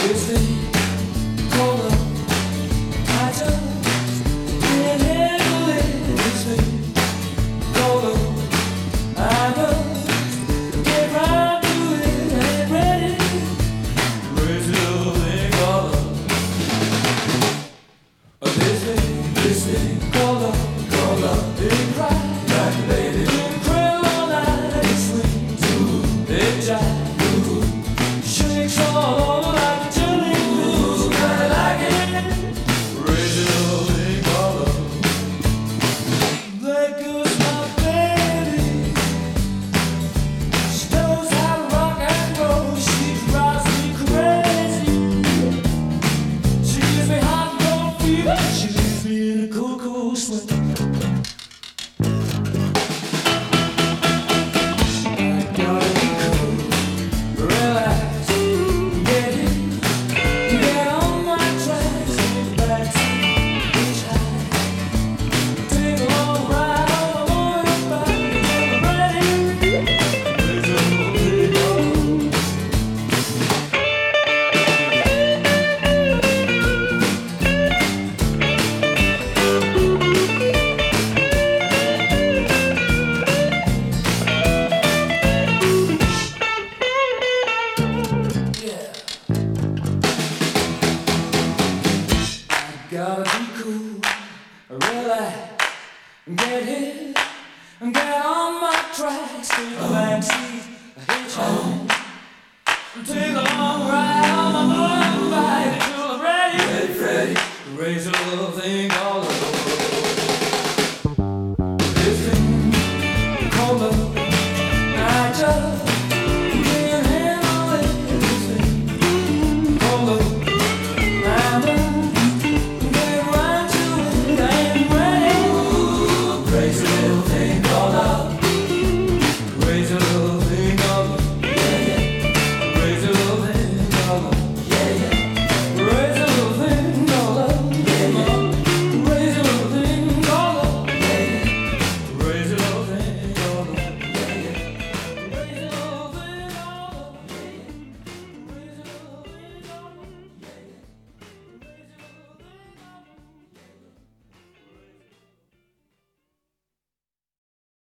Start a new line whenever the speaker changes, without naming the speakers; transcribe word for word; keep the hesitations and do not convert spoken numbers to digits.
Gotta be cool, relax, get hit, get on my tracks, take a backseat, hitchhike, take a long ride on my motorbike till I'm ready, ready, ready, raise a little thing on.